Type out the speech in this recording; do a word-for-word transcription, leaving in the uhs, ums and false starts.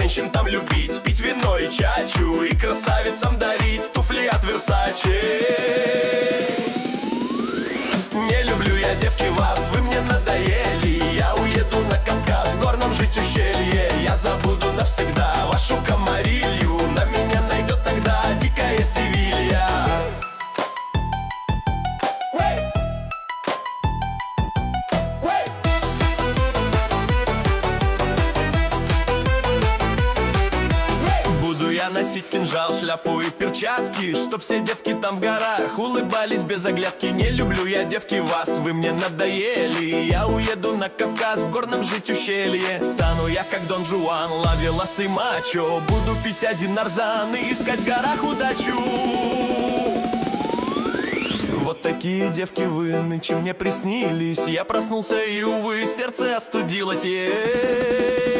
женщин там любить, пить вино и чачу, и красавицам дарить туфли от Версаче. Не люблю я, девки, вас, вы мне надоели. Я уеду на Кавказ, в горном жить ущелье. Я забуду навсегда вашу комарилью. На меня найдет тогда дикая Севилья. Буду я носить кинжал, шляпу и перчатки, чтоб все девки там в горах улыбались без оглядки. Не люблю я, девки, вас, вы мне надоели. Я уеду на Кавказ, в горном жить ущелье. Стану я как Дон Жуан, ловелас и мачо. Буду пить один нарзан и искать в горах удачу. Вот такие девки вы нынче мне приснились. Я проснулся и, увы, сердце остудилось. Е-е-е.